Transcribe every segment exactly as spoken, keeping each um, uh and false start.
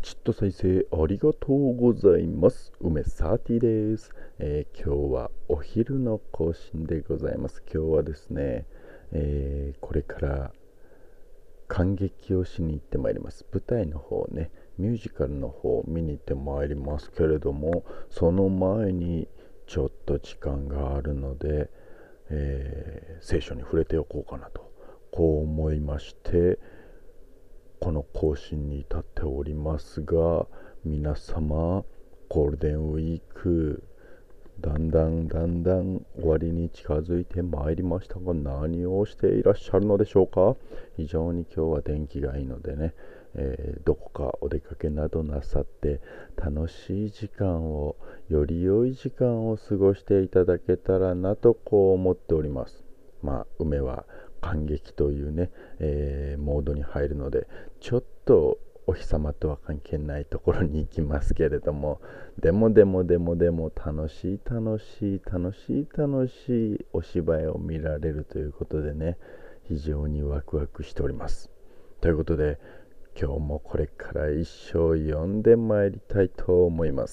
チッと再生ありがとうございます。梅サーティです、えー、今日はお昼の更新でございます。今日はですね、えー、これから観劇をしに行ってまいります。舞台の方ね、ミュージカルの方を見に行ってまいりますけれども、その前にちょっと時間があるので、えー、聖書に触れておこうかなとこう思いまして、この更新に至っておりますが、皆様ゴールデンウィークだんだんだんだん終わりに近づいてまいりましたが、何をしていらっしゃるのでしょうか。非常に今日は天気がいいのでね、えー、どこかお出かけなどなさって楽しい時間を、より良い時間を過ごしていただけたらなとこう思っております。まあ梅は感激というね、えー、モードに入るので、ちょっとお日様とは関係ないところに行きますけれども、でもでもでもでも楽しい楽しい楽しい楽しいお芝居を見られるということでね、非常にワクワクしております。ということで、今日もこれから一生読んでまいりたいと思います。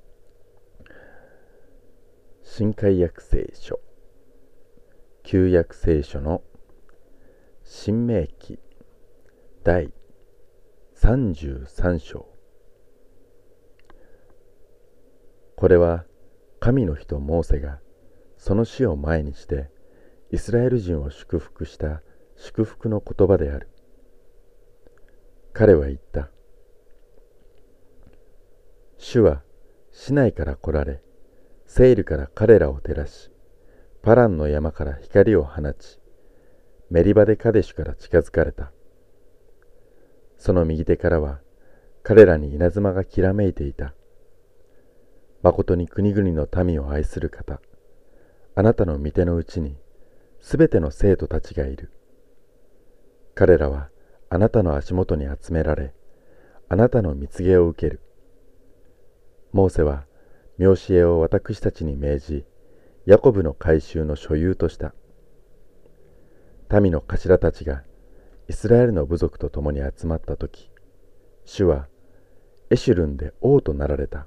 新海約聖書、旧約聖書の新明記第さんじゅうさん章。これは神の人モーセがその死を前にしてイスラエル人を祝福した祝福の言葉である。彼は言った。主はシナイから来られ、セイルから彼らを照らし、パランの山から光を放ち、メリバでカデシュから近づかれた。その右手からは彼らに稲妻がきらめいていた。まことに国々の民を愛する方、あなたの御手のうちにすべての生徒たちがいる。彼らはあなたの足元に集められ、あなたの蜜毛を受ける。モーセは妙教えを私たちに命じ、ヤコブの改宗の所有とした。民の頭たちがイスラエルの部族と共に集まったとき、主はエシュルンで王となられた。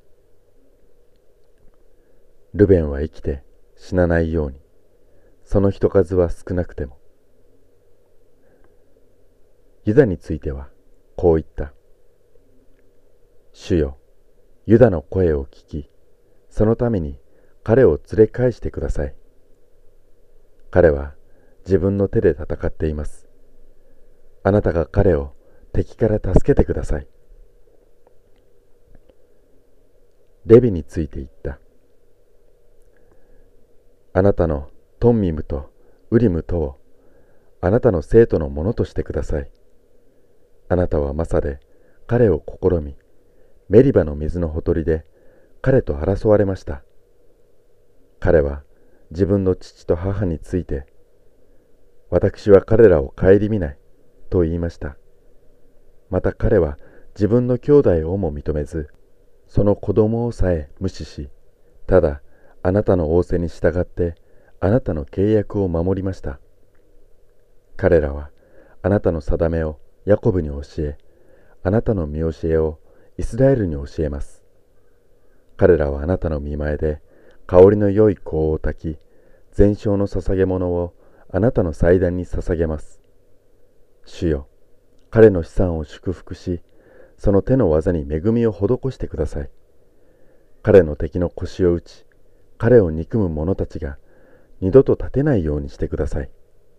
ルベンは生きて死なないように、その人数は少なくても。ユダについてはこう言った。主よ、ユダの声を聞き、そのために彼を連れ返してください。彼は自分の手で戦っています。あなたが彼を敵から助けてください。レビについて言った。あなたのトンミムとウリムとをあなたの生徒のものとしてください。あなたはマサで彼を試み、メリバの水のほとりで彼と争われました。彼は自分の父と母について、私は彼らを顧みないと言いました。また彼は自分の兄弟をも認めず、その子供をさえ無視し、ただあなたの仰せに従ってあなたの契約を守りました。彼らはあなたの定めをヤコブに教え、あなたの見教えをイスラエルに教えます。彼らはあなたの見前で香りの良い香を焚き、全焼の捧げ物をあなたの祭壇に捧げます。主よ、彼の資産を祝福し、その手の技に恵みを施してください。彼の敵の腰を打ち、彼を憎む者たちが二度と立てないようにしてください。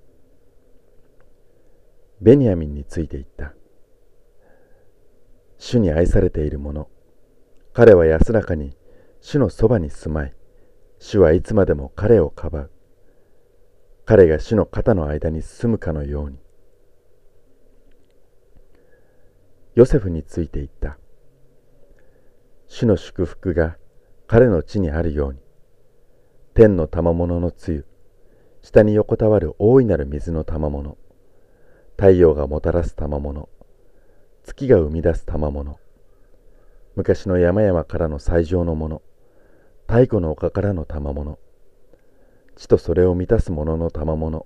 ベニヤミンについて言った。主に愛されている者、彼は安らかに主のそばに住まい、主はいつまでも彼をかばう。彼が主の肩の間に住むかのように。ヨセフについて言った。主の祝福が彼の地にあるように、天の賜物のつゆ、下に横たわる大いなる水の賜物、太陽がもたらす賜物、月が生み出す賜物、昔の山々からの最上のもの、太古の丘からの賜物、地とそれを満たす者の賜物、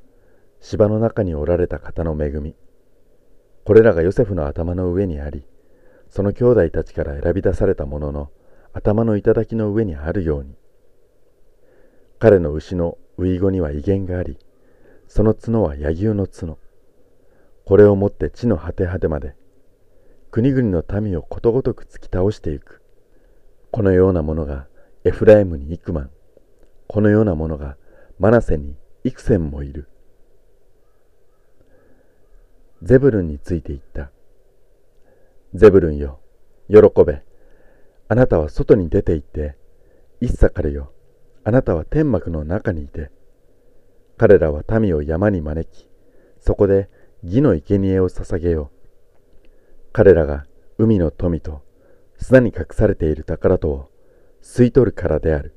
芝の中におられた方の恵み、これらがヨセフの頭の上にあり、 その兄弟たちから選び出されたものの頭の頂の上にあるように、彼の牛のウイゴには威厳があり、その角は野牛の角。これをもって地の果て果てまで、国々の民をことごとく突き倒していく。このようなものがエフライムに幾万、このようなものがマナセに幾千もいる。ゼブルンについて言った。ゼブルンよ、喜べ。あなたは外に出て行って、イッサカルよ、あなたは天幕の中にいて。彼らは民を山に招き、そこで義の生贄を捧げよう。彼らが海の富と砂に隠されている宝とを吸い取るからである。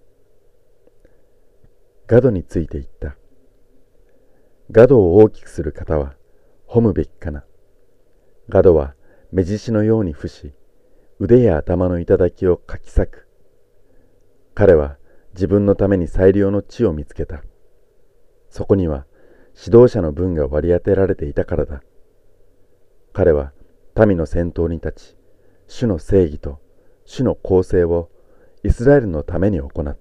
ガドについて言った。ガドを大きくする方は褒むべきかな。ガドは目獅子のように伏し、腕や頭の頂をかき裂く。彼は自分のために最良の地を見つけた。そこには指導者の分が割り当てられていたからだ。彼は民の先頭に立ち、主の正義と主の公正をイスラエルのために行った。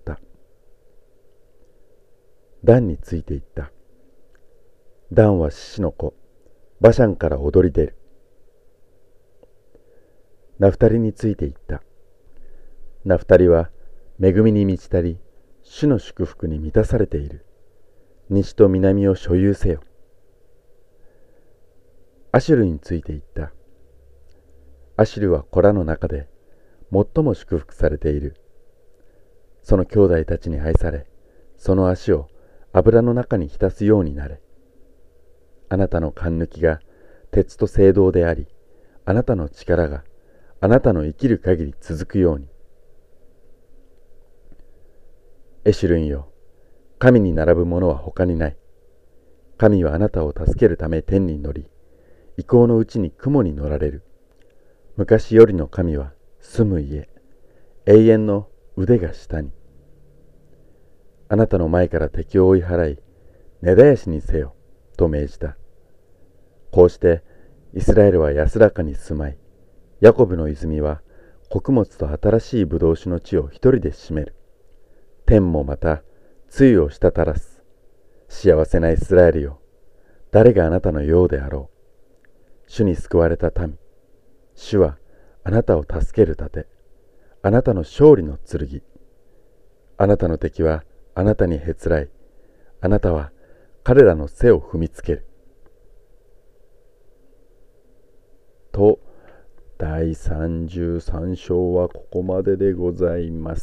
ダンについて言った。ダンは獅子の子、バシャンから踊り出る。ナフタリについて言った。ナフタリは恵みに満ち足り、主の祝福に満たされている。西と南を所有せよ。アシュルについて言った。アシュルは子らの中で最も祝福されている。その兄弟たちに愛され、その足を油の中に浸すようになれ。あなたの勘抜きが鉄と青銅であり、あなたの力があなたの生きる限り続くように。エシュルンよ、神に並ぶ者は他にない。神はあなたを助けるため天に乗り、意向のうちに雲に乗られる。昔よりの神は住む家、永遠の腕が下に。あなたの前から敵を追い払い、根絶やしにせよ、と命じた。こうしてイスラエルは安らかに住まい、ヤコブの泉は穀物と新しいブドウ酒の地を一人で占める。天もまた露を滴らす。幸せなイスラエルよ、誰があなたのようであろう。主に救われた民、主はあなたを助ける盾、あなたの勝利の剣。あなたの敵はあなたにへつらい、あなたは彼らの背を踏みつける。と、だいさんじゅうさん章はここまででございます。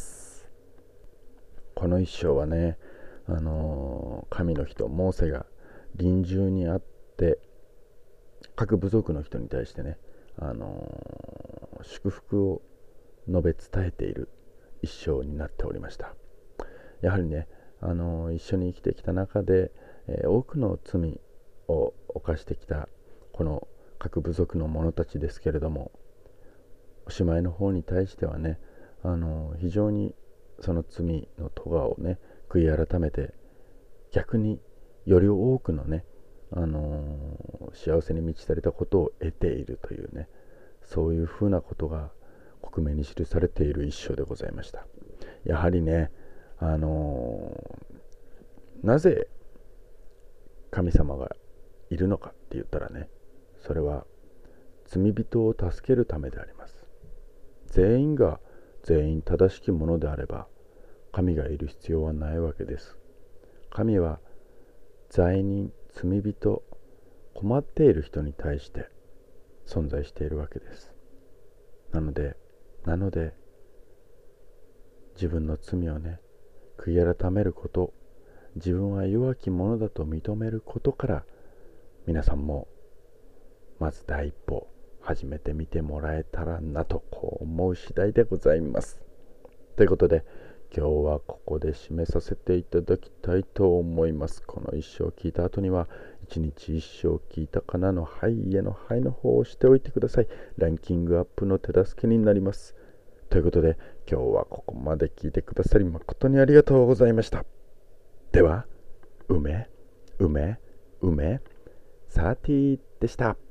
この一章はね、あのー、神の人モーセが臨終にあって各部族の人に対してね、あのー、祝福を述べ伝えている一章になっておりました。やはりね、あのー、一緒に生きてきた中で、えー、多くの罪を犯してきたこの各部族の者たちですけれども、おしまいの方に対してはね、あの非常にその罪の咎をね悔い改めて、逆により多くのね、あの幸せに満ち足りたことを得ているというね、そういうふうなことが克明に記されている一章でございました。やはりね、あのなぜ神様がいるのかって言ったらね、それは罪人を助けるためであります。全員が全員正しきものであれば神がいる必要はないわけです。神は罪人、罪人、困っている人に対して存在しているわけです。なのでなので自分の罪をね悔い改めること、自分は弱き者だと認めることから、皆さんもまず第一歩始めてみてもらえたらなとこう思う次第でございます。ということで今日はここで締めさせていただきたいと思います。この一章を聞いた後には一日一章聞いたかなのはいへのはいの方をしておいてください。ランキングアップの手助けになります。ということで今日はここまで聞いてくださり誠にありがとうございました。では、梅、梅、梅、サーティーでした。